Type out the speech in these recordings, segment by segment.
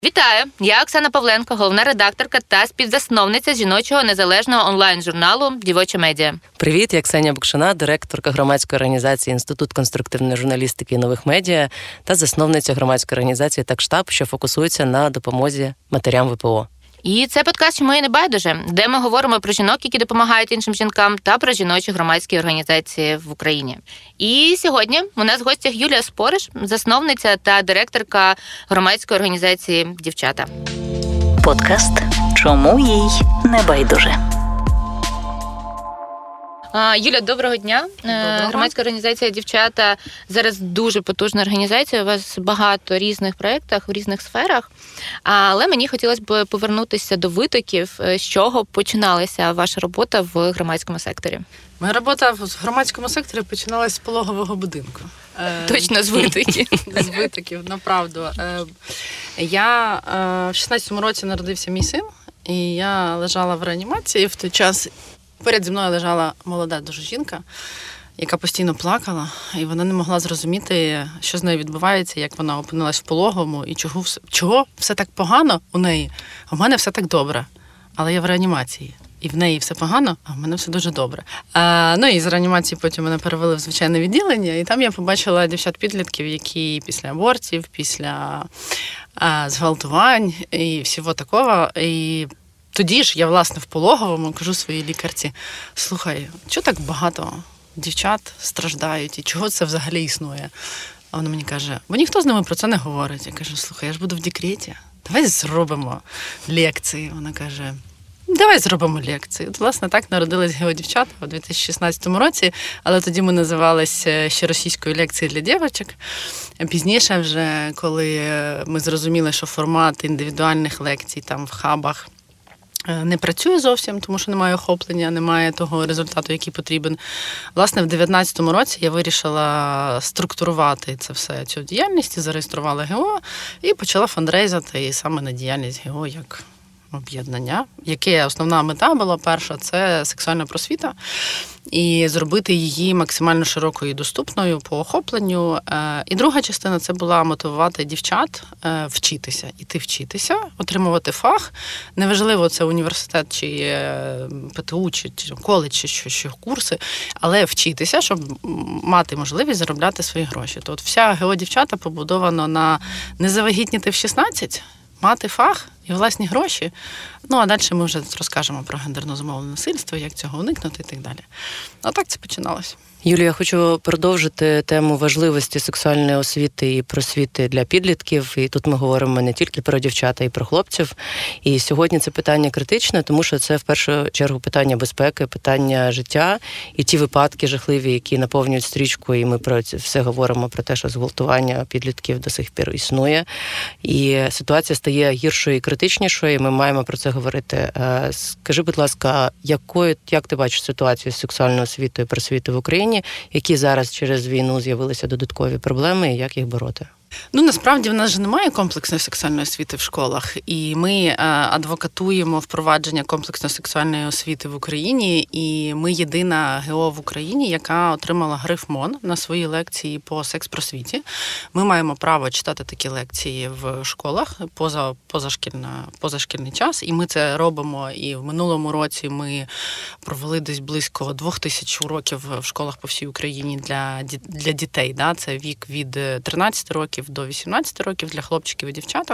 Вітаю! Я Оксана Павленко, головна редакторка та співзасновниця жіночого незалежного онлайн-журналу «Дівоча медіа». Привіт, я Ксенія Букшина, директорка громадської організації «Інститут конструктивної журналістики і нових медіа» та засновниця громадської організації «ТакШтаб», що фокусується на допомозі матерям ВПО. І це подкаст «Чому і не байдуже», де ми говоримо про жінок, які допомагають іншим жінкам, та про жіночі громадські організації в Україні. І сьогодні у нас в гостях Юлія Спориш, засновниця та директорка громадської організації «Дівчата». Подкаст «Чому їй не байдуже». Юля, доброго дня. Доброго. Громадська організація «Дівчата» зараз дуже потужна організація. У вас багато різних проєктів в різних сферах. Але мені хотілося б повернутися до витоків, з чого починалася ваша робота в громадському секторі. Моя робота в громадському секторі починалась з пологового будинку. Точно з витоків. З витоків, направду. Я в 16-му році народився мій син, і я лежала в реанімації в той час. Поряд зі мною лежала молода дуже жінка, яка постійно плакала, і вона не могла зрозуміти, що з нею відбувається, як вона опинилась в пологовому, і чого все так погано у неї, а в мене все так добре. Але я в реанімації, і в неї все погано, а в мене все дуже добре. І з реанімації потім мене перевели в звичайне відділення, і там я побачила дівчат-підлітків, які після абортів, після зґвалтувань і всього такого. І тоді ж я, власне, в пологовому кажу своїй лікарці: слухай, чого так багато дівчат страждають і чого це взагалі існує? А вона мені каже: бо ніхто з ними про це не говорить. Я кажу: слухай, я ж буду в декреті, давай зробимо лекції. Вона каже: давай зробимо лекції. От, власне, так народились «Геодівчата» у 2016 році, але тоді ми називалися ще російською лекцією для дівчаток. Пізніше вже, коли ми зрозуміли, що формат індивідуальних лекцій там в хабах не працює зовсім, тому що немає охоплення, немає того результату, який потрібен. Власне, в 2019 році я вирішила структурувати це все, цю діяльність, зареєструвала ГО і почала фандрейзати і саме на діяльність ГО як об'єднання, яке основна мета була перша – це сексуальна просвіта, і зробити її максимально широкою і доступною по охопленню. І друга частина – це була мотивувати дівчат вчитися, іти вчитися, отримувати фах. Неважливо, це університет, чи ПТУ, чи коледж, чи що курси, але вчитися, щоб мати можливість заробляти свої гроші. То от вся «Геодівчата» побудована на не завагітніти в 16, мати фах і власні гроші. А далі ми вже розкажемо про гендерно зумовлене насильство, як цього уникнути і так далі. А так це починалося. Юлія, я хочу продовжити тему важливості сексуальної освіти і просвіти для підлітків. І тут ми говоримо не тільки про дівчата, і про хлопців. І сьогодні це питання критичне, тому що це в першу чергу питання безпеки, питання життя. І ті випадки жахливі, які наповнюють стрічку, і ми про це все говоримо, про те, що зґвалтування підлітків до сих пір існує. І ситуація стає гіршою і критичнішою, і ми маємо про це говорити. Скажи, будь ласка, як ти бачиш ситуацію з сексуальною освітою і просвітою в Україні? Які зараз через війну з'явилися додаткові проблеми і як їх бороти? Насправді в нас же немає комплексної сексуальної освіти в школах, і ми адвокатуємо впровадження комплексної сексуальної освіти в Україні, і ми єдина ГО в Україні, яка отримала гриф МОН на свої лекції по секс-просвіті. Ми маємо право читати такі лекції в школах позашкільний час, і ми це робимо. І в минулому році ми провели десь близько 2000 уроків в школах по всій Україні для дітей. Да? Це вік від 13 років до 18 років для хлопчиків і дівчаток.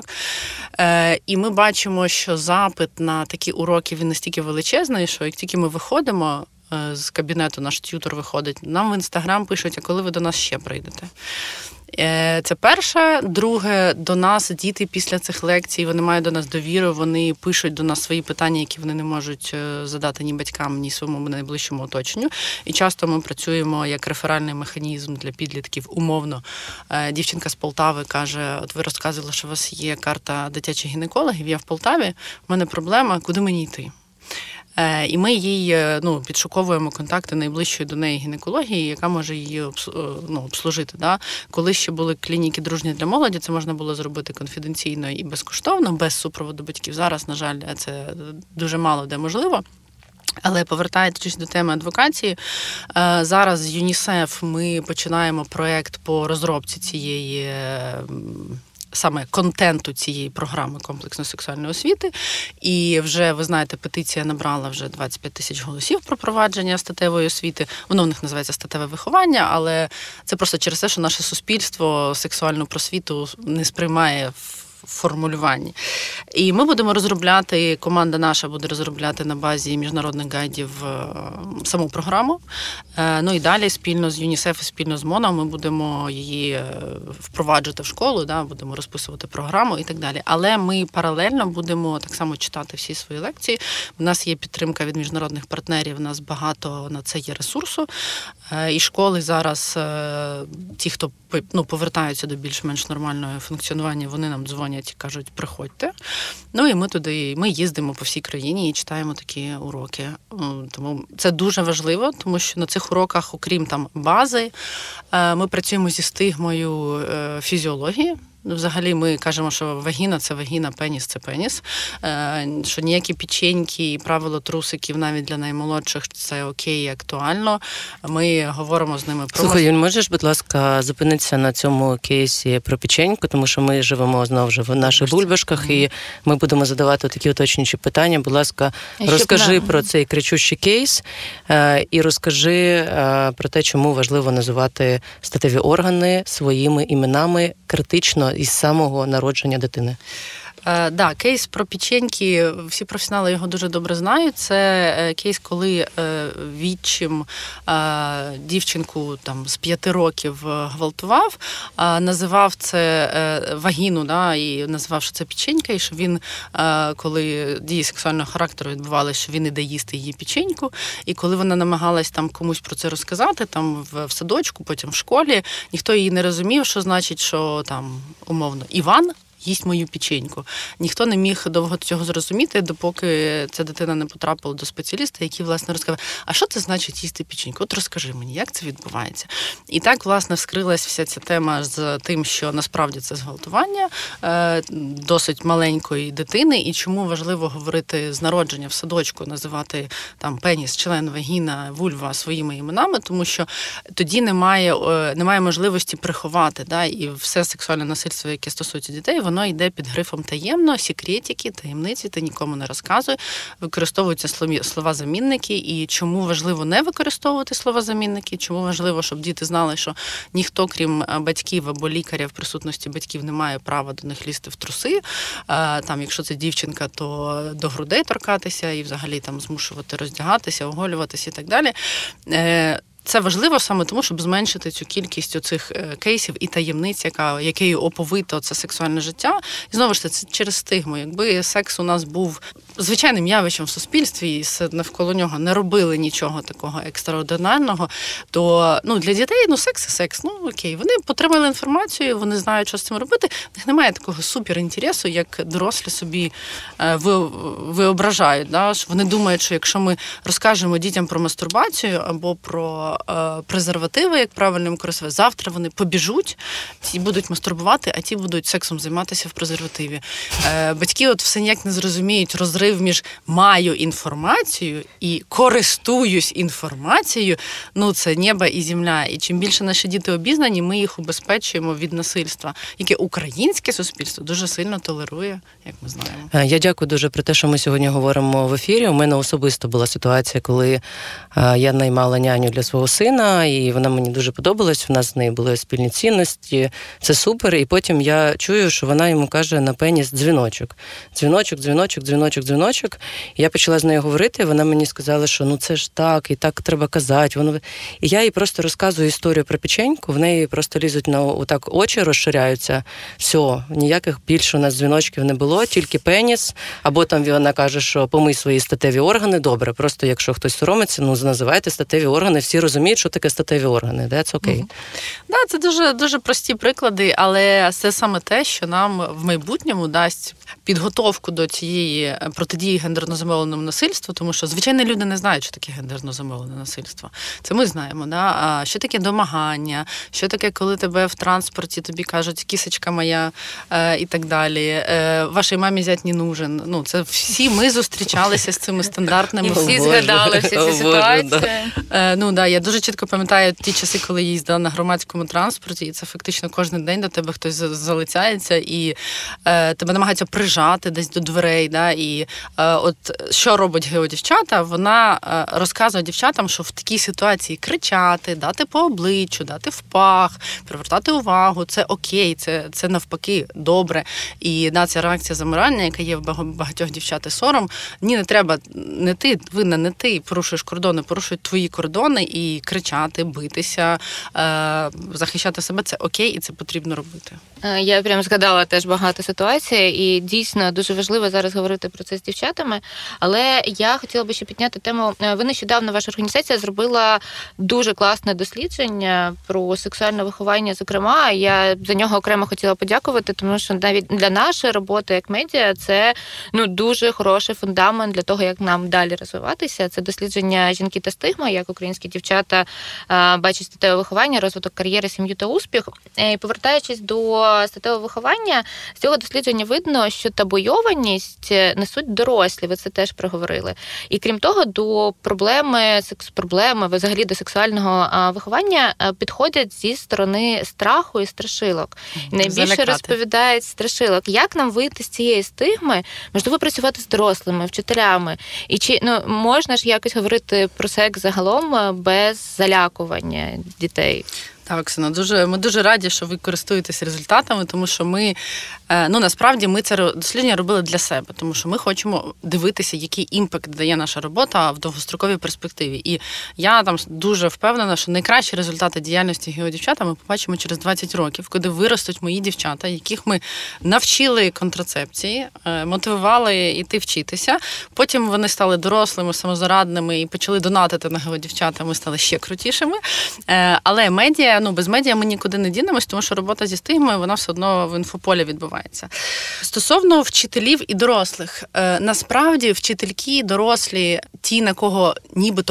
І ми бачимо, що запит на такі уроки, він настільки величезний, що як тільки ми виходимо з кабінету, наш т'ютор виходить, нам в Інстаграм пишуть: а коли ви до нас ще прийдете? Це перше. Друге, до нас діти після цих лекцій, вони мають до нас довіру, вони пишуть до нас свої питання, які вони не можуть задати ні батькам, ні своєму найближчому оточенню. І часто ми працюємо як реферальний механізм для підлітків, умовно. Дівчинка з Полтави каже: от ви розказували, що у вас є карта дитячих гінекологів, я в Полтаві, в мене проблема, куди мені йти? І ми їй підшуковуємо контакти найближчої до неї гінекології, яка може її обслужити. Да? Коли ще були клініки дружні для молоді, це можна було зробити конфіденційно і безкоштовно, без супроводу батьків. Зараз, на жаль, це дуже мало де можливо. Але повертаючись до теми адвокації, зараз з ЮНІСЕФ ми починаємо проєкт по розробці цієї саме контенту цієї програми комплексної сексуальної освіти. І вже, ви знаєте, петиція набрала вже 25 тисяч голосів про провадження статевої освіти. Воно в них називається статеве виховання, але це просто через те, що наше суспільство сексуальну просвіту не сприймає в формулюванні. І ми будемо розробляти, команда наша буде розробляти на базі міжнародних гайдів саму програму. Ну і далі спільно з ЮНІСЕФ і спільно з МОНом ми будемо її впроваджувати в школу, да, будемо розписувати програму і так далі. Але ми паралельно будемо так само читати всі свої лекції. У нас є підтримка від міжнародних партнерів, у нас багато на це є ресурсу. І школи зараз, ті, хто повертаються до більш-менш нормального функціонування, вони нам дзвонять і кажуть, приходьте. Ну і ми їздимо по всій країні і читаємо такі уроки. Тому це дуже важливо, тому що на цих уроках, окрім там бази, ми працюємо зі стигмою фізіології. Взагалі ми кажемо, що вагіна – це вагіна, пеніс – це пеніс, що ніякі печеньки і правило трусиків навіть для наймолодших – це окей і актуально. Ми говоримо з ними про... Слухай, Юль, можеш, будь ласка, зупинитися на цьому кейсі про печеньку, тому що ми живемо знову ж в наших бульбашках, і ми будемо задавати такі уточнюючі питання. Будь ласка, розкажи про цей кричущий кейс і розкажи про те, чому важливо називати статеві органи своїми іменами критично із самого народження дитини. Да, кейс про печеньки, всі професіонали його дуже добре знають. Це кейс, коли відчим дівчинку там з 5 років гвалтував, називав це вагіну, да, і називав, що це печенька, і що він, коли дії сексуального характеру відбувалися, що він іде їсти її печеньку, і коли вона намагалась там комусь про це розказати, там в садочку, потім в школі, ніхто її не розумів, що значить, що там, умовно, Іван їсть мою печеньку. Ніхто не міг довго цього зрозуміти, допоки ця дитина не потрапила до спеціаліста, який, власне, розказав, а що це значить їсти печеньку? От розкажи мені, як це відбувається? І так, власне, вскрилась вся ця тема з тим, що насправді це зґвалтування досить маленької дитини, і чому важливо говорити з народження в садочку, називати там пеніс, член, вагіна, вульва своїми іменами, тому що тоді немає можливості приховати, да, і все сексуальне насильство, яке стосується дітей, воно йде під грифом таємно, секретики, таємниці, ти нікому не розказує. Використовуються слова-замінники. І чому важливо не використовувати слова-замінники, чому важливо, щоб діти знали, що ніхто, крім батьків або лікаря в присутності батьків, не має права до них лізти в труси. Там, якщо це дівчинка, то до грудей торкатися і взагалі там змушувати роздягатися, оголюватися і так далі. Це важливо саме тому, щоб зменшити цю кількість оцих кейсів і таємниць, якою оповито це сексуальне життя. І знову ж це через стигму. Якби секс у нас був звичайним явищем в суспільстві, і навколо нього не робили нічого такого екстраординарного, то для дітей секс і секс. Окей, вони отримали інформацію, вони знають, що з цим робити. В них немає такого суперінтересу, як дорослі собі виображають. Да? Вони думають, що якщо ми розкажемо дітям про мастурбацію або про презервативи, як правильно їм користуватися, завтра вони побіжуть, ті будуть мастурбувати, а ті будуть сексом займатися в презервативі. Батьки все ніяк не зрозуміють розрив між маю інформацію і користуюсь інформацією. Це небо і земля. І чим більше наші діти обізнані, ми їх убезпечуємо від насильства, яке українське суспільство дуже сильно толерує, як ми знаємо. Я дякую дуже про те, що ми сьогодні говоримо в ефірі. У мене особисто була ситуація, коли я наймала няню для свого сина, і вона мені дуже подобалась, у нас з нею були спільні цінності, це супер, і потім я чую, що вона йому каже на пеніс дзвіночок. Дзвіночок. І я почала з нею говорити, вона мені сказала, що це ж так, і так треба казати. І я їй просто розказую історію про печеньку, в неї просто лізуть отак очі, розширяються, все, ніяких більше у нас дзвіночків не було, тільки пеніс, або там вона каже, що помий свої статеві органи, добре, просто якщо хтось соромиться, називайте статеві органи, всі розуміють, що таке статеві органи, that's okay. Да, це дуже, дуже прості приклади, але це саме те, що нам в майбутньому дасть підготовку до цієї протидії гендерно-замовленому насильству, тому що звичайні люди не знають, що таке гендерно-замовлене насильство. Це ми знаємо, да? А що таке домагання, що таке, коли тебе в транспорті, тобі кажуть, кісочка моя і так далі, вашій мамі зять не нужен. Ну, це всі ми зустрічалися з цими стандартними. І всі згадали всі ці ситуації. Я дуже чітко пам'ятаю ті часи, коли я їздила на громадському транспорті, і це фактично кожен день до тебе хтось залицяється, і тебе намагаються прижати десь до дверей. Да? І от що робить геодівчата? Вона розказує дівчатам, що в такій ситуації кричати, дати по обличчю, дати в пах, привертати увагу, це окей, це навпаки добре. І ця реакція замирання, яка є в багатьох дівчат і сором, ні, не треба, не ти, винна, не ти порушуєш кордони, порушують твої кордони, і кричати, битися, захищати себе, це окей, і це потрібно робити. Я прям згадала теж багато ситуацій, і дійсно дуже важливо зараз говорити про це з дівчатами, але я хотіла би ще підняти тему. Ви нещодавно, ваша організація зробила дуже класне дослідження про сексуальне виховання, зокрема, я за нього окремо хотіла подякувати, тому що навіть для нашої роботи як медіа це дуже хороший фундамент для того, як нам далі розвиватися. Це дослідження «Жінки та стигма», як українські дівчата бачать статеве виховання, розвиток кар'єри, сім'ю та успіх. І повертаючись до статевого виховання, з цього дослідження видно, що табуйованість несуть дорослі, ви це теж проговорили. І крім того, до проблеми, взагалі до сексуального виховання підходять зі сторони страху і страшилок. І найбільше розповідають страшилок. Як нам вийти з цієї стигми? Можливо, працювати з дорослими, вчителями? І чи можна ж якось говорити про секс загалом без залякування дітей? Так, Оксана, ми дуже раді, що ви користуєтесь результатами, тому що ми, насправді, ми це дослідження робили для себе, тому що ми хочемо дивитися, який імпакт дає наша робота в довгостроковій перспективі. І я там дуже впевнена, що найкращі результати діяльності геодівчата ми побачимо через 20 років, коли виростуть мої дівчата, яких ми навчили контрацепції, мотивували йти вчитися, потім вони стали дорослими, самозарадними і почали донатити на геодівчата, ми стали ще крутішими. Але медіа, без медіа ми нікуди не дінемось, тому що робота зі стигмою, вона все одно в інфополі відбувається. Стосовно вчителів і дорослих, насправді вчительки, дорослі, ті, на кого нібито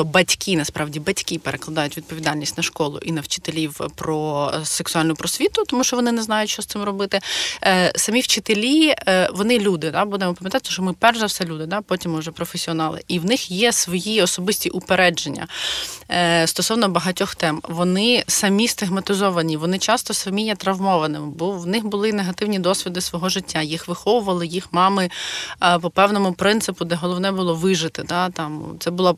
батьки перекладають відповідальність на школу і на вчителів про сексуальну просвіту, тому що вони не знають, що з цим робити. Самі вчителі, вони люди, будемо пам'ятати, що ми перш за все люди, потім вже професіонали. І в них є свої особисті упередження стосовно багатьох тем. Вони самі стигматизовані, вони часто самі є травмованими, бо в них були негативні досвіди свого життя. Їх виховували, їх мами по певному принципу, де головне було вижити. Це була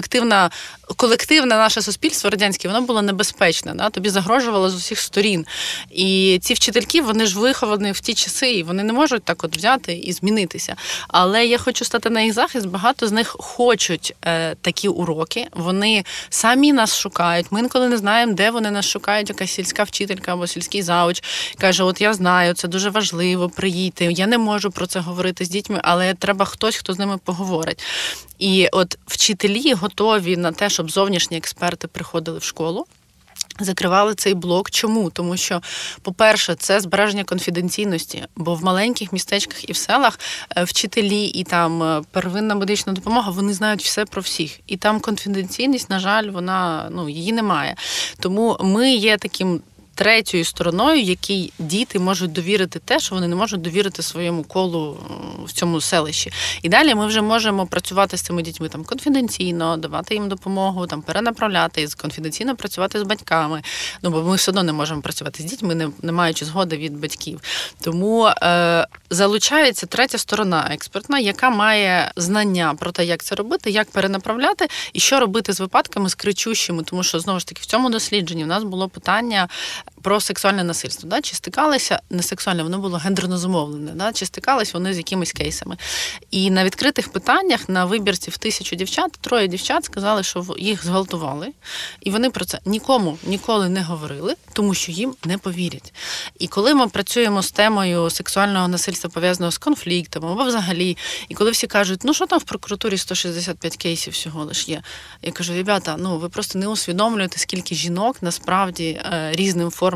колективне наше суспільство радянське, воно було небезпечне, тобі загрожувало з усіх сторін. І ці вчительки, вони ж виховані в ті часи, і вони не можуть так от взяти і змінитися. Але я хочу стати на їх захист, багато з них хочуть такі уроки, вони самі нас шукають, ми інколи не знаємо, де вони нас шукають, якась сільська вчителька або сільський завуч, каже, от я знаю, це дуже важливо, приїдьте, я не можу про це говорити з дітьми, але треба хтось, хто з ними поговорить. І от вчителі готові на те, щоб зовнішні експерти приходили в школу, закривали цей блок. Чому? Тому що, по-перше, це збереження конфіденційності, бо в маленьких містечках і в селах вчителі і там первинна медична допомога, вони знають все про всіх. І там конфіденційність, на жаль, вона, її немає. Тому ми є таким третьою стороною, якій діти можуть довірити те, що вони не можуть довірити своєму колу в цьому селищі. І далі ми вже можемо працювати з цими дітьми конфіденційно, давати їм допомогу, конфіденційно конфіденційно працювати з батьками. Бо ми все одно не можемо працювати з дітьми, не маючи згоди від батьків. Тому залучається третя сторона експертна, яка має знання про те, як це робити, як перенаправляти і що робити з випадками, з кричущими. Тому що, знову ж таки, в цьому дослідженні в нас було питання про сексуальне насильство. Чи стикалися, не сексуальне, воно було гендерно зумовлене, чи стикались вони з якимись кейсами. І на відкритих питаннях, на вибірці в 1000 дівчат, 3 дівчат сказали, що їх зґвалтували, і вони про це нікому ніколи не говорили, тому що їм не повірять. І коли ми працюємо з темою сексуального насильства, пов'язаного з конфліктом, або взагалі, і коли всі кажуть, що там в прокуратурі 165 кейсів всього лиш є, я кажу, ребята, ви просто не усвідомлюєте, скільки жінок насправді різним формам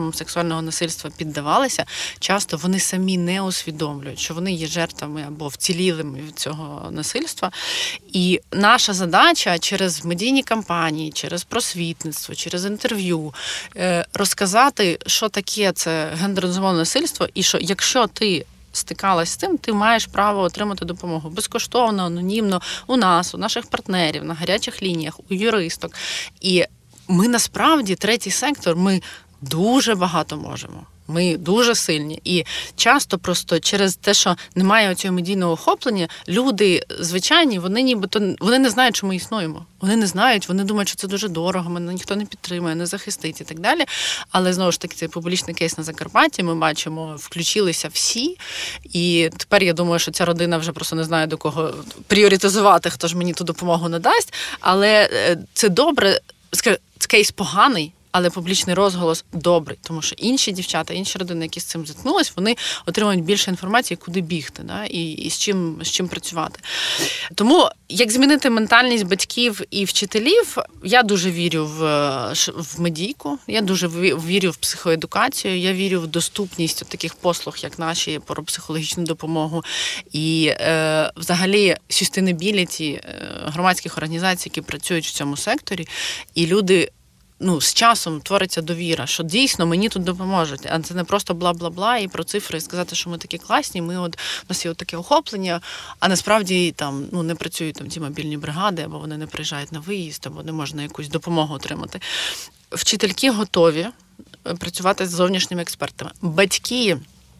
формам сексуального насильства піддавалися, часто вони самі не усвідомлюють, що вони є жертвами або вцілілими від цього насильства. І наша задача через медійні кампанії, через просвітництво, через інтерв'ю розказати, що таке це гендерно зумовлене насильство, і що якщо ти стикалась з тим, ти маєш право отримати допомогу безкоштовно, анонімно у нас, у наших партнерів, на гарячих лініях, у юристок. І ми насправді, третій сектор, ми дуже багато можемо. Ми дуже сильні. І часто просто через те, що немає цього медійного охоплення, люди звичайні, вони не знають, що ми існуємо. Вони не знають, вони думають, що це дуже дорого, мене ніхто не підтримує, не захистить і так далі. Але, знову ж таки, цей публічний кейс на Закарпатті, ми бачимо, включилися всі. І тепер я думаю, що ця родина вже просто не знає, до кого пріоритизувати, хто ж мені ту допомогу надасть. Але це добре, це кейс поганий, але публічний розголос добрий, тому що інші дівчата, інші родини, які з цим зіткнулись, вони отримують більше інформації, куди бігти, да? І з чим працювати. Тому, як змінити ментальність батьків і вчителів, я дуже вірю в медійку, я дуже вірю в психоедукацію, я вірю в доступність таких послуг, як наші, про психологічну допомогу. І взагалі sustainability громадських організацій, які працюють в цьому секторі, і люди з часом твориться довіра, що дійсно мені тут допоможуть, а це не просто бла-бла-бла і про цифри, і сказати, що ми такі класні, у нас є таке охоплення, а насправді там не працюють там ті мобільні бригади, або вони не приїжджають на виїзд, або не можна якусь допомогу отримати. Вчительки готові працювати з зовнішніми експертами. Батьки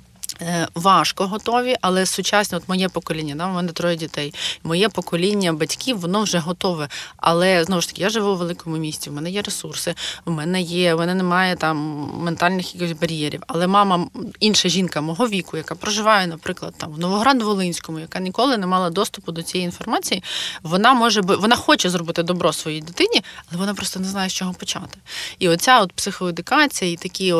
важко готові, але сучасне, моє покоління, у мене 3 дітей, моє покоління батьків, воно вже готове. Але, знову ж таки, я живу у великому місті, в мене є ресурси, в мене немає там ментальних якихось бар'єрів. Але мама, інша жінка мого віку, яка проживає, наприклад, там в Новоград-Волинському, яка ніколи не мала доступу до цієї інформації, вона хоче зробити добро своїй дитині, але вона просто не знає, з чого почати. І оця психоедукація і такі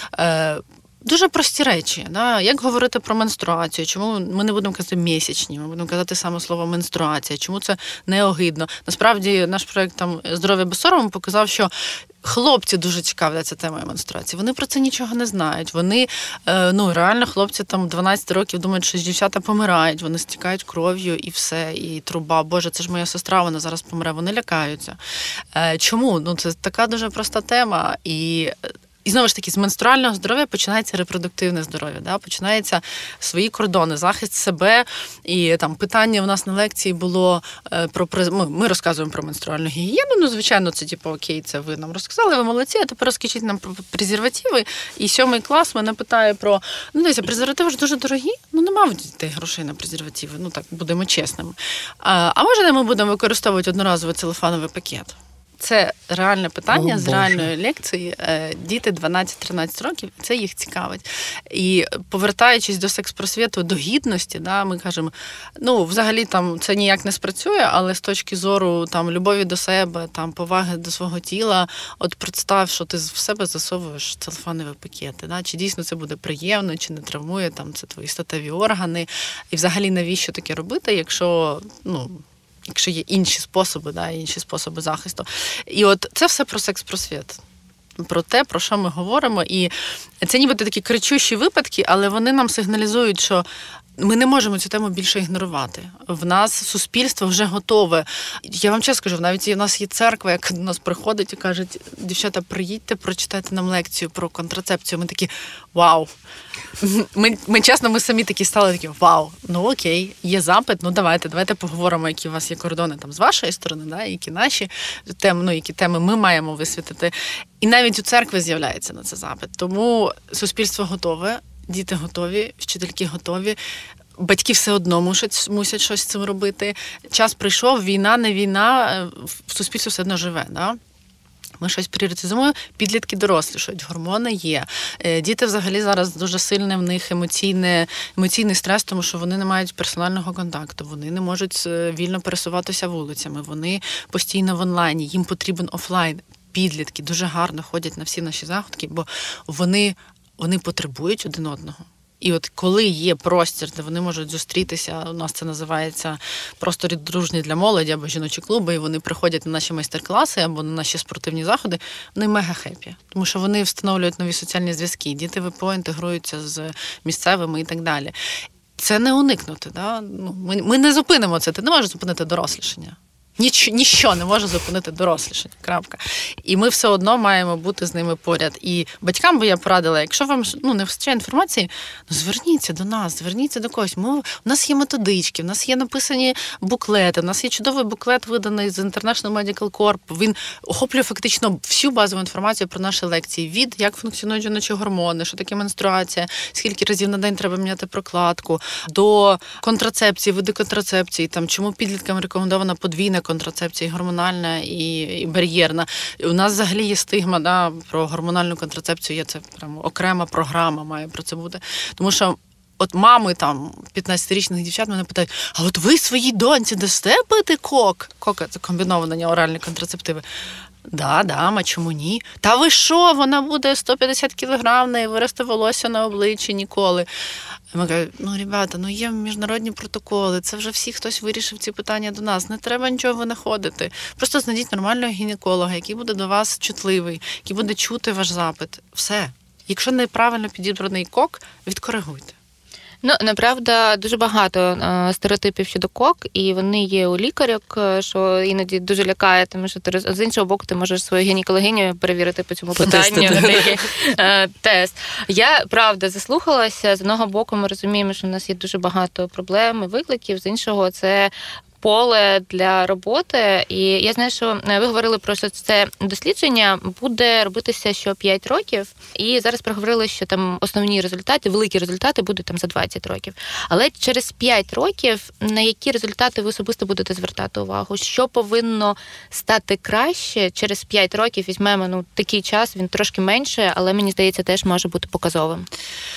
дуже прості речі. Да? Як говорити про менструацію? Чому ми не будемо казати місячні? Ми будемо казати саме слово менструація. Чому це не огидно? Насправді, наш проєкт «Здоров'я без сорому» показав, що хлопці дуже цікавляться темою менструації. Вони про це нічого не знають. Вони, реально, хлопці 12 років думають, що дівчата помирають, вони стікають кров'ю і все, і труба. Боже, це ж моя сестра, вона зараз помре. Вони лякаються. Чому? Це така дуже проста тема. І знову ж таки, з менструального здоров'я починається репродуктивне здоров'я, да? Починаються свої кордони, захист себе. І там питання в нас на лекції було ми розказуємо про менструальну гігієну. Звичайно, це окей, це ви нам розказали, ви молодці, а тепер розкажіть нам про презервативи. І 7 клас мене питає про, дивіться, презервативи ж дуже дорогі, нема в дітей грошей на презервативи, так, будемо чесними. А може ми будемо використовувати одноразовий целофановий пакет? Це реальне питання з реальної лекції. Діти 12-13 років, це їх цікавить. І повертаючись до секс-просвіту, до гідності, да, ми кажемо, взагалі там це ніяк не спрацює, але з точки зору любові до себе, поваги до свого тіла, представ, що ти в себе засовуєш целофанові пакети. Да? Чи дійсно це буде приємно, чи не травмує це твої статеві органи. І взагалі навіщо таке робити, якщо є інші способи, інші способи захисту. І це все про секс-просвіт. Про те, про що ми говоримо. І це нібито такі кричущі випадки, але вони нам сигналізують, що ми не можемо цю тему більше ігнорувати. В нас суспільство вже готове. Я вам чесно скажу, навіть у нас є церква, яка до нас приходить і каже, дівчата, приїдьте, прочитайте нам лекцію про контрацепцію. Ми такі, вау. Ми самі такі стали вау, окей, є запит, давайте поговоримо, які у вас є кордони з вашої сторони, які наші теми, які теми ми маємо висвітити. І навіть у церкви з'являється на це запит. Тому суспільство готове, діти готові, вчительки готові, батьки все одно мусять щось з цим робити. Час прийшов, війна, не війна, суспільство все одно живе, да? Ми щось пріоритизуємо, підлітки дорослішають, гормони є. Діти взагалі зараз дуже сильний в них емоційний стрес, тому що вони не мають персонального контакту, вони не можуть вільно пересуватися вулицями, вони постійно в онлайні, їм потрібен офлайн. Підлітки дуже гарно ходять на всі наші заходки, бо вони потребують один одного. І от коли є простір, де вони можуть зустрітися, у нас це називається простір дружній для молоді або жіночі клуби, і вони приходять на наші майстер-класи або на наші спортивні заходи, вони мега-хеппі. Тому що вони встановлюють нові соціальні зв'язки, діти ВПО інтегруються з місцевими і так далі. Це не уникнути. Да? Ми не зупинимо це, ти не можеш зупинити дорослішання. Ніщо не може зупинити дорослішання. Крапка. І ми все одно маємо бути з ними поряд. І батькам би я порадила, якщо вам не вистачає інформації, зверніться до нас, зверніться до когось. У нас є методички, у нас є написані буклети, у нас є чудовий буклет, виданий з International Medical Corp. Він охоплює фактично всю базову інформацію про наші лекції. Від як функціонують жіночі гормони, що таке менструація, скільки разів на день треба міняти прокладку, до контрацепції, види контрацепції, там, чому підліткам рекомендована подвійна контрацепція, гормональна і бар'єрна. У нас взагалі є стигма про гормональну контрацепцію, є це прямо окрема програма має про це бути. Тому що от мами там 15-річних дівчат мене питають, а от ви своїй доньці дасте пити кок? Кок – це комбіновані оральні контрацептиви. Да, чому ні? Та ви що, вона буде 150 кілограм, не виросте волосся на обличчі ніколи. Ми кажемо, ребята, є міжнародні протоколи, це вже хтось вирішив ці питання до нас, не треба нічого винаходити. Просто знайдіть нормального гінеколога, який буде до вас чутливий, який буде чути ваш запит. Все. Якщо неправильно підібраний кок, відкоригуйте. Направда, дуже багато стереотипів щодо кок, і вони є у лікарок, що іноді дуже лякає, тому що з іншого боку ти можеш свою гінекологиню перевірити по цьому питанню. Тест. Я, правда, заслухалася. З одного боку ми розуміємо, що в нас є дуже багато проблем і викликів, з іншого це поле для роботи. І я знаю, що ви говорили про що це дослідження буде робитися що 5 років. І зараз проговорили, що там основні результати, великі результати будуть там за 20 років. Але через 5 років на які результати ви особисто будете звертати увагу? Що повинно стати краще через 5 років? Візьмемо такий час, він трошки менше, але мені здається, теж може бути показовим.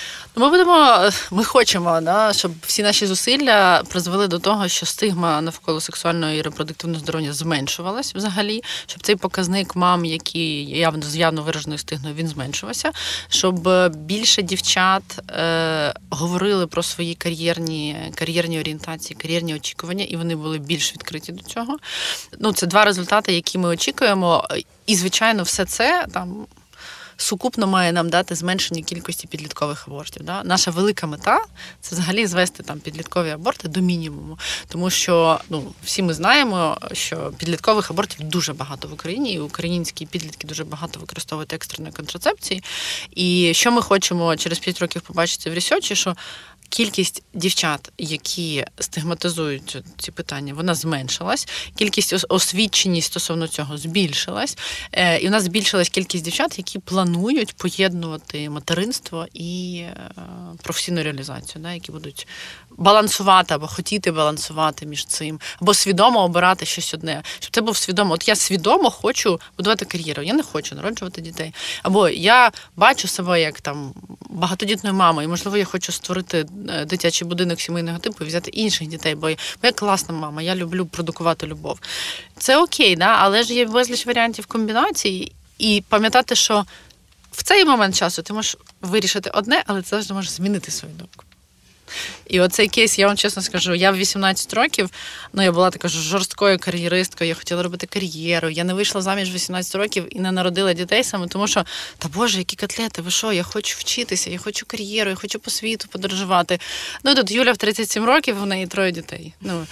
Ми хочемо, щоб всі наші зусилля призвели до того, що стигма навколо сексуального і репродуктивного здоров'я зменшувалась взагалі, щоб цей показник мам, які з явно вираженою стигною, він зменшувався, щоб більше дівчат говорили про свої кар'єрні орієнтації, кар'єрні очікування, і вони були більш відкриті до цього. Це 2 результати, які ми очікуємо. І, звичайно, все це там сукупно має нам дати зменшення кількості підліткових абортів. Да? Наша велика мета – це взагалі звести там підліткові аборти до мінімуму. Тому що всі ми знаємо, що підліткових абортів дуже багато в Україні, і українські підлітки дуже багато використовують екстреної контрацепції. І що ми хочемо через 5 років побачити в ресерчі, що кількість дівчат, які стигматизують ці питання, вона зменшилась. Кількість освіченість стосовно цього збільшилась. І у нас збільшилась кількість дівчат, які планують поєднувати материнство і професійну реалізацію, які будуть балансувати або хотіти балансувати між цим, або свідомо обирати щось одне. Щоб це був свідомо. От я свідомо хочу будувати кар'єру, я не хочу народжувати дітей. Або я бачу себе як там багатодітною мамою, і, можливо, я хочу створити дитячий будинок сімейного типу і взяти інших дітей, бо я класна мама, я люблю продукувати любов. Це окей, але ж є безліч варіантів комбінацій, і пам'ятати, що в цей момент часу ти можеш вирішити одне, але це завжди може змінити свою думку. І оцей кейс, я вам чесно скажу, я в 18 років, я була така жорсткою кар'єристкою, я хотіла робити кар'єру, я не вийшла заміж в 18 років і не народила дітей саме тому, що, та Боже, які котлети, ви що, я хочу вчитися, я хочу кар'єру, я хочу по світу подорожувати. Тут Юля в 37 років, в неї 3 дітей.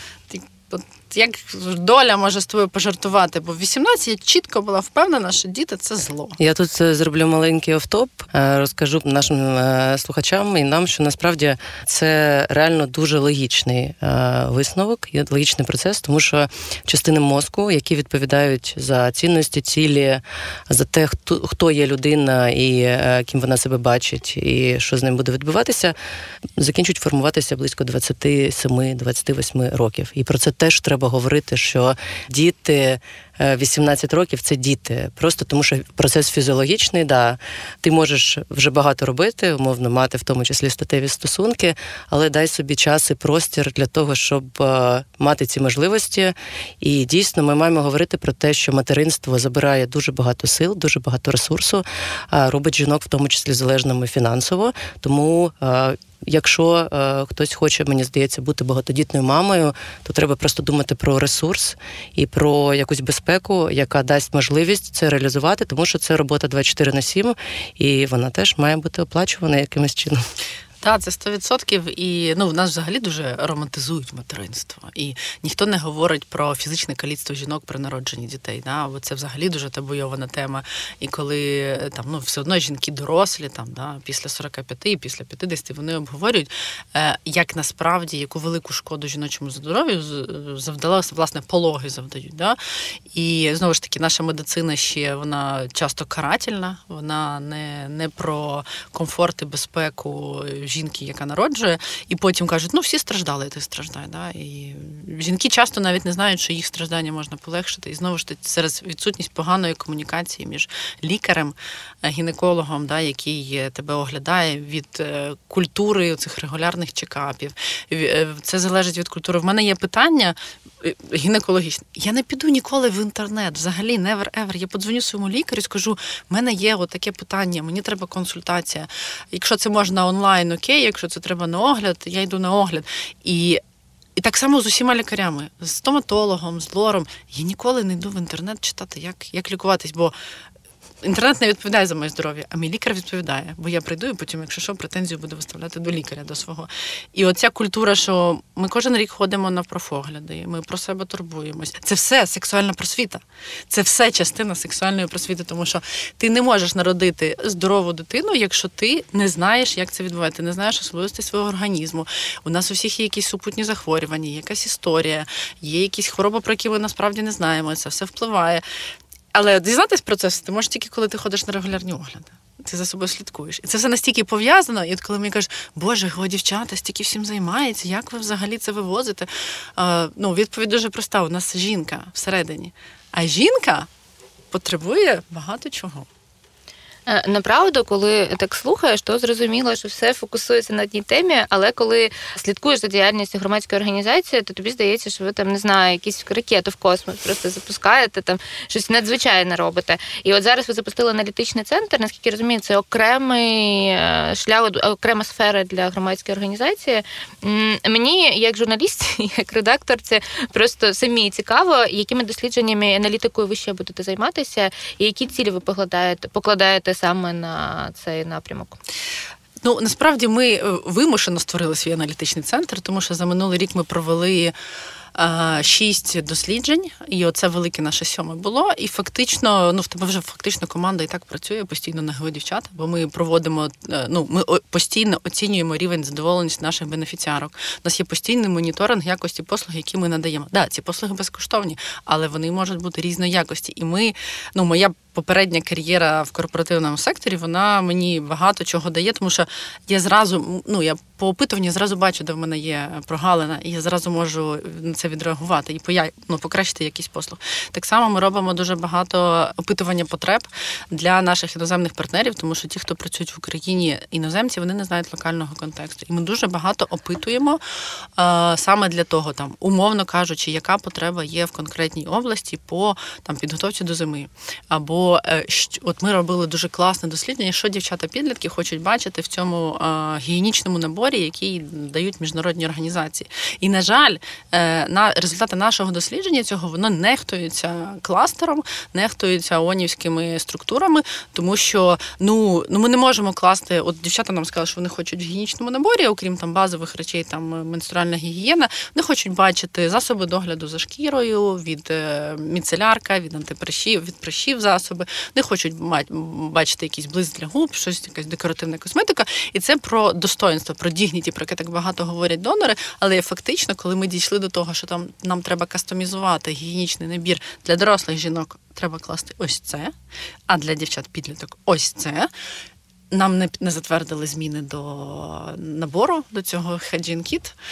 Як доля може з тобою пожартувати, бо в 18 я чітко була впевнена, що діти – це зло. Я тут зроблю маленький офтоп, розкажу нашим слухачам і нам, що насправді це реально дуже логічний висновок, логічний процес, тому що частини мозку, які відповідають за цінності, цілі, за те, хто є людина і ким вона себе бачить, і що з ним буде відбуватися, закінчують формуватися близько 27-28 років. І про це теж треба говорити, що діти 18 років – це діти. Просто тому, що процес фізіологічний, да. Ти можеш вже багато робити, умовно, мати в тому числі статеві стосунки, але дай собі час і простір для того, щоб мати ці можливості. І дійсно ми маємо говорити про те, що материнство забирає дуже багато сил, дуже багато ресурсу, робить жінок в тому числі залежними фінансово. Тому якщо хтось хоче, мені здається, бути багатодітною мамою, то треба просто думати про ресурс і про якусь безпеку, яка дасть можливість це реалізувати, тому що це робота 24/7, і вона теж має бути оплачувана якимось чином. Так, це 100%. І в нас взагалі дуже романтизують материнство. І ніхто не говорить про фізичне каліцтво жінок при народженні дітей. Да? Бо це взагалі дуже табуйована тема. І коли все одно жінки дорослі, після 45 і після 50, вони обговорюють, як насправді, яку велику шкоду жіночому здоров'ю завдала, власне, пологи завдають. Да? І, знову ж таки, наша медицина ще, вона часто карательна, вона не про комфорт і безпеку жінки, яка народжує, і потім кажуть, всі страждали, і ти страждай. Да? І жінки часто навіть не знають, що їх страждання можна полегшити. І знову ж таки, через відсутність поганої комунікації між лікарем, гінекологом, да, який тебе оглядає, від культури цих регулярних чекапів. Це залежить від культури. В мене є питання гінекологічне. Я не піду ніколи в інтернет, взагалі, never ever. Я подзвоню своєму лікарю і скажу, в мене є таке питання, мені треба консультація. Якщо це можна онлайн, окей, якщо це треба на огляд, я йду на огляд. І так само з усіма лікарями, з стоматологом, з лором. Я ніколи не йду в інтернет читати, як лікуватись, бо інтернет не відповідає за моє здоров'я, а мій лікар відповідає. Бо я прийду і потім, якщо що, претензію буду виставляти до лікаря, до свого. І оця культура, що ми кожен рік ходимо на профогляди, ми про себе турбуємось. Це все сексуальна просвіта. Це все частина сексуальної просвіти, тому що ти не можеш народити здорову дитину, якщо ти не знаєш, як це відбувається, ти не знаєш особливостей свого організму. У нас у всіх є якісь супутні захворювання, якась історія, є якісь хвороби, про які ми насправді не знаємо, це все впливає. Але дізнатись про це ти можеш тільки, коли ти ходиш на регулярні огляди. Ти за собою слідкуєш. І це все настільки пов'язано, і от коли мені кажуть, боже, дівчата стільки всім займається, як ви взагалі це вивозите? Відповідь дуже проста, у нас жінка всередині. А жінка потребує багато чого. Направду, коли так слухаєш, то зрозуміло, що все фокусується на одній темі, але коли слідкуєш за діяльністю громадської організації, то тобі здається, що ви там, не знаю, якісь ракету в космос просто запускаєте, там щось надзвичайне робите. І от зараз ви запустили аналітичний центр, наскільки я розумію, це окремий шлях, окрема сфера для громадської організації. Мені, як журналіст, як редактор, це просто самі цікаво, якими дослідженнями, аналітикою ви ще будете займатися, і які цілі ви покладаєте саме на цей напрямок? Насправді ми вимушено створили свій аналітичний центр, тому що за минулий рік ми провели 6 досліджень, і оце велике наше 7 було. І фактично, в тебе вже фактично команда і так працює постійно на ГО дівчата, бо ми проводимо, ми постійно оцінюємо рівень задоволеності наших бенефіціарок. У нас є постійний моніторинг якості послуг, які ми надаємо. Так, ці послуги безкоштовні, але вони можуть бути різної якості. І ми, моя попередня кар'єра в корпоративному секторі, вона мені багато чого дає, тому що я зразу, я по опитуванню зразу бачу, де в мене є прогалина, і я зразу можу на це відреагувати і покращити якісь послуг. Так само ми робимо дуже багато опитування потреб для наших іноземних партнерів, тому що ті, хто працюють в Україні, іноземці, вони не знають локального контексту. І ми дуже багато опитуємо саме для того, умовно кажучи, яка потреба є в конкретній області по підготовці до зими. Або от ми робили дуже класне дослідження, що дівчата-підлітки хочуть бачити в цьому гігієнічному наборі, який дають міжнародні організації. І, на жаль, результати нашого дослідження цього, воно нехтується кластером, нехтується ООНівськими структурами, тому що, ми не можемо класти, от дівчата нам сказали, що вони хочуть в гігієнічному наборі, окрім базових речей, менструальна гігієна, вони хочуть бачити засоби догляду за шкірою, від міцелярка, від антиприщів, від прищів засоби, не хочуть бачити якийсь блиск для губ, щось, якась декоративна косметика, і це про достоинство, про дігніті, про яке так багато говорять донори, але фактично, коли ми дійшли до того, що нам треба кастомізувати гігієнічний набір для дорослих жінок, треба класти ось це, а для дівчат-підліток ось це. Нам не затвердили зміни до набору, до цього Hygiene Kit.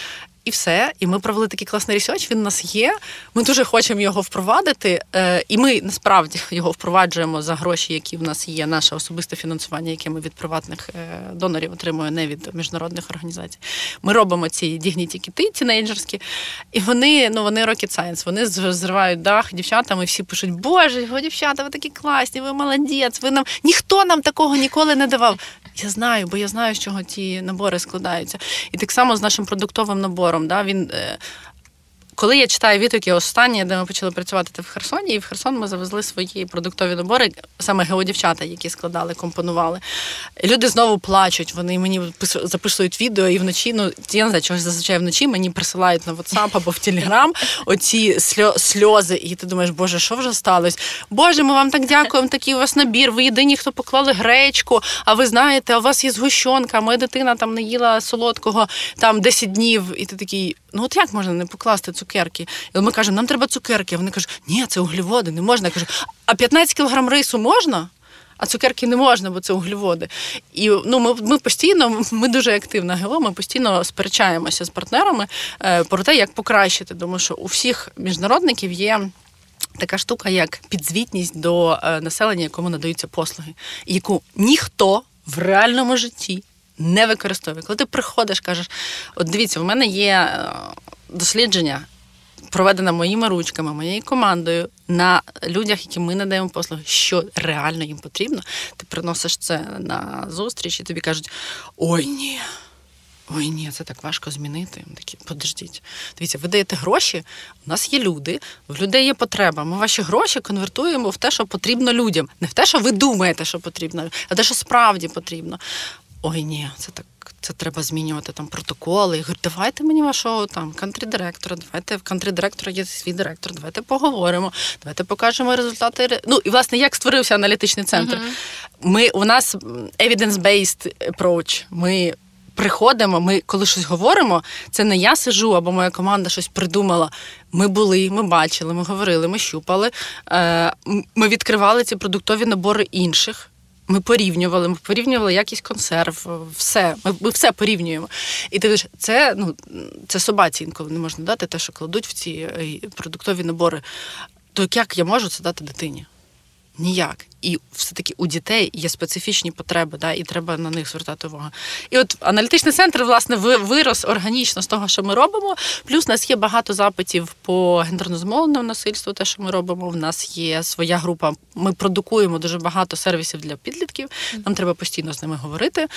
І все. І ми провели такий класний ресерч, він у нас є. Ми дуже хочемо його впровадити. І ми, насправді, його впроваджуємо за гроші, які в нас є, наше особисте фінансування, яке ми від приватних донорів отримуємо, не від міжнародних організацій. Ми робимо ці дігніті-кіти, тінейджерські, і вони rocket science, вони зривають дах дівчатам, і всі пишуть: Боже, ви, дівчата, ви такі класні, ви молодець, ніхто нам такого ніколи не давав. Я знаю, бо я знаю, з чого ті набори складаються. І так само з нашим продуктовим набором. Да, коли я читаю відгуки останні, де ми почали працювати в Херсоні, і в Херсон ми завезли свої продуктові набори, саме геодівчата, які складали, компонували. Люди знову плачуть, вони мені записують відео, і вночі, я не знаю, чогось зазвичай вночі мені присилають на WhatsApp або в Telegram оці сльози, і ти думаєш: Боже, що вже сталося? Боже, ми вам так дякуємо, такий у вас набір, ви єдині, хто поклали гречку, а ви знаєте, а у вас є згущенка, моя дитина там не їла солодкого 10 днів, і ти такий: от як можна не покласти цукерки? І ми кажемо: нам треба цукерки. А вони кажуть: ні, це углеводи, не можна. Я кажу: а 15 кілограм рису можна? А цукерки не можна, бо це углеводи. І ми постійно, ми дуже активна ГО, ми постійно сперечаємося з партнерами про те, як покращити. Тому що у всіх міжнародників є така штука, як підзвітність до населення, якому надаються послуги, яку ніхто в реальному житті не використовує. Коли ти приходиш, кажеш: от дивіться, в мене є дослідження, проведене моїми ручками, моєю командою, на людях, яким ми надаємо послуги, що реально їм потрібно, ти приносиш це на зустріч, і тобі кажуть: ой, ні, це так важко змінити. Такі: подождіть. Дивіться, ви даєте гроші, у нас є люди, в людей є потреба. Ми ваші гроші конвертуємо в те, що потрібно людям. Не в те, що ви думаєте, що потрібно, а те, що справді потрібно. Ой, ні, це треба змінювати протоколи. Я говорю: давайте мені вашого кантрі-директора, давайте в кантрі-директора є свій директор, давайте поговоримо, давайте покажемо результати. І, власне, як створився аналітичний центр. У нас evidence-based approach. Ми приходимо, ми коли щось говоримо, це не я сижу або моя команда щось придумала. Ми були, ми бачили, ми говорили, ми щупали, ми відкривали ці продуктові набори інших. Ми порівнювали якість консерв, все. Ми все порівнюємо. І ти кажеш: це собаці інколи не можна дати те, що кладуть в ці продуктові набори. То як я можу це дати дитині? Ніяк. І все-таки у дітей є специфічні потреби, і треба на них звертати увагу. І от аналітичний центр, власне, вирос органічно з того, що ми робимо. Плюс у нас є багато запитів по гендерно зумовленому насильству, те, що ми робимо. В нас є своя група. Ми продукуємо дуже багато сервісів для підлітків. Нам треба постійно з ними говорити.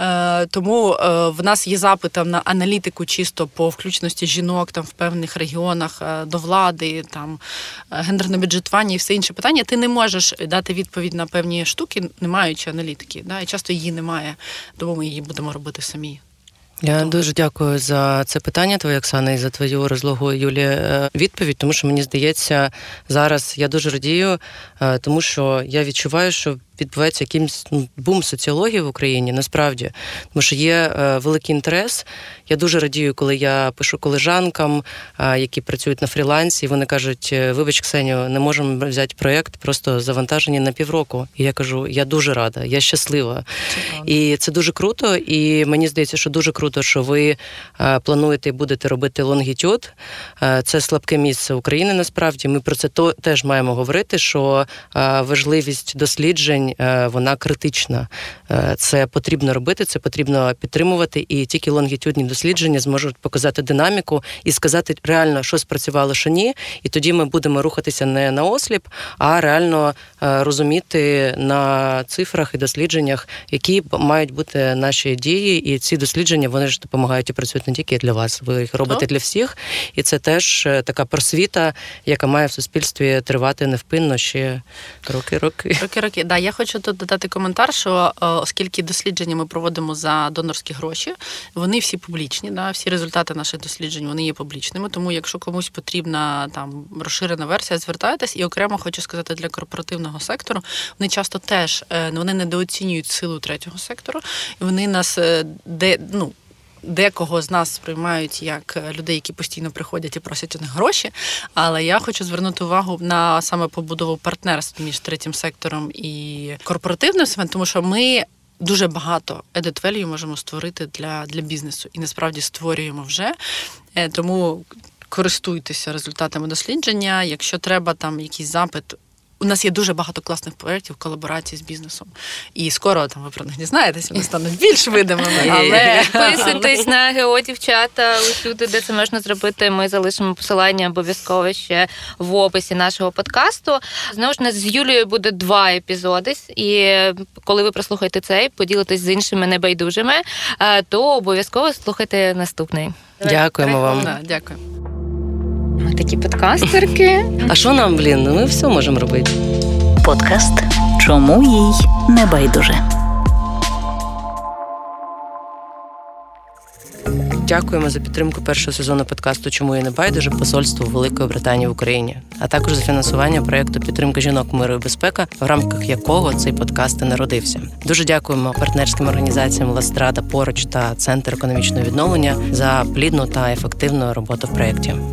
Тому в нас є запити на аналітику чисто по включеності жінок в певних регіонах до влади, гендерне бюджетування і все інше питання. Ти не можеш дати відповідь на певні штуки, не маючи аналітики. І часто її немає, тому ми її будемо робити самі. Я дуже дякую за це питання твоє, Оксана, і за твою розлогу, Юлі, відповідь, тому що, мені здається, зараз я дуже радію, тому що я відчуваю, що відбувається якийсь бум соціології в Україні, насправді. Тому що є великий інтерес. Я дуже радію, коли я пишу колежанкам, які працюють на фрілансі, і вони кажуть: вибач, Ксеню, не можемо взяти проєкт, просто завантажені на півроку. І я кажу: я дуже рада, я щаслива. І це дуже круто, і мені здається, що дуже круто, що ви плануєте і будете робити лонгітюд. Це слабке місце України, насправді. Ми про це теж маємо говорити, що важливість досліджень, вона критична. Це потрібно робити, це потрібно підтримувати, і тільки лонгітюдні дослідження зможуть показати динаміку і сказати реально, що спрацювало, що ні, і тоді ми будемо рухатися не на осліп, а реально розуміти на цифрах і дослідженнях, які мають бути наші дії, і ці дослідження, вони ж допомагають і працюють не тільки для вас, ви їх робите для всіх, і це теж така просвіта, яка має в суспільстві тривати невпинно ще роки. Роки. Да, я хочу тут додати коментар, що оскільки дослідження ми проводимо за донорські гроші, вони всі публічні, всі результати наших досліджень, вони є публічними, тому якщо комусь потрібна розширена версія, звертайтесь. І окремо хочу сказати, для корпоративного сектору, вони часто теж, вони недооцінюють силу третього сектору, і вони нас декого з нас сприймають як людей, які постійно приходять і просять у них гроші, але я хочу звернути увагу на саме побудову партнерств між третім сектором і корпоративним сегментом, тому що ми дуже багато added value можемо створити для бізнесу. І насправді створюємо вже. Тому користуйтеся результатами дослідження. Якщо треба там якийсь запит, у нас є дуже багато класних проєктів колаборації з бізнесом. І скоро там ви про них дізнаєтесь, вони стануть більш видимими. Але Підписуйтесь на ГО Дівчата, усюди, де це можна зробити. Ми залишимо посилання обов'язково ще в описі нашого подкасту. Знову ж у нас з Юлією буде 2 епізоди. І коли ви прослухаєте цей, поділитесь з іншими небайдужими, то обов'язково слухайте наступний. Дякуємо вам. Да, дякую. Ми такі подкастерки. А що нам, ми все можемо робити. Подкаст «Чому їй не байдуже». Дякуємо за підтримку першого сезону подкасту «Чому їй не байдуже» посольству Великої Британії в Україні, а також за фінансування проєкту «Підтримка жінок, миру і безпека», в рамках якого цей подкаст і народився. Дуже дякуємо партнерським організаціям «Ластрада», «Поруч» та «Центр економічного відновлення» за плідну та ефективну роботу в проєкті.